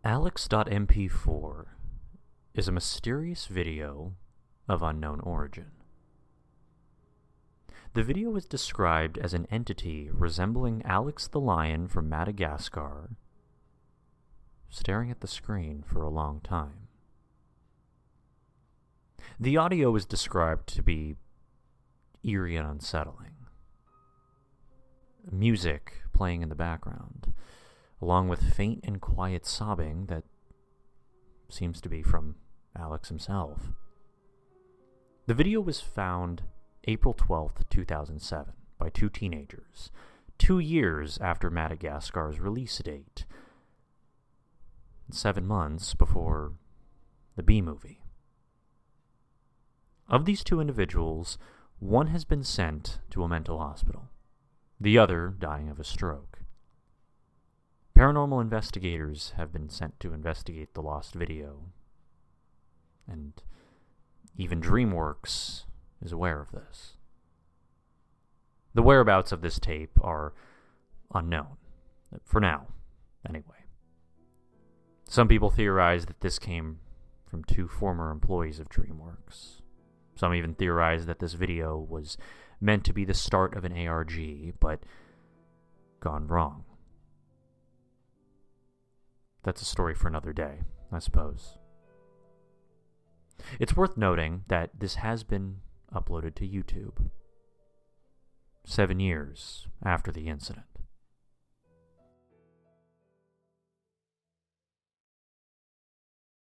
Alex.mp4 is a mysterious video of unknown origin. The video is described as an entity resembling Alex the lion from Madagascar, staring at the screen for a long time. The audio is described to be eerie and unsettling. Music playing in the background, along with faint and quiet sobbing that seems to be from Alex himself. The video was found April 12th, 2007, by two teenagers, 2 years after Madagascar's release date, 7 months before the B-movie. Of these two individuals, one has been sent to a mental hospital, the other dying of a stroke. Paranormal investigators have been sent to investigate the lost video, and even DreamWorks is aware of this. The whereabouts of this tape are unknown, for now, anyway. Some people theorize that this came from 2 former employees of DreamWorks. Some even theorize that this video was meant to be the start of an ARG, but gone wrong. That's a story for another day, I suppose. It's worth noting that this has been uploaded to YouTube 7 years after the incident.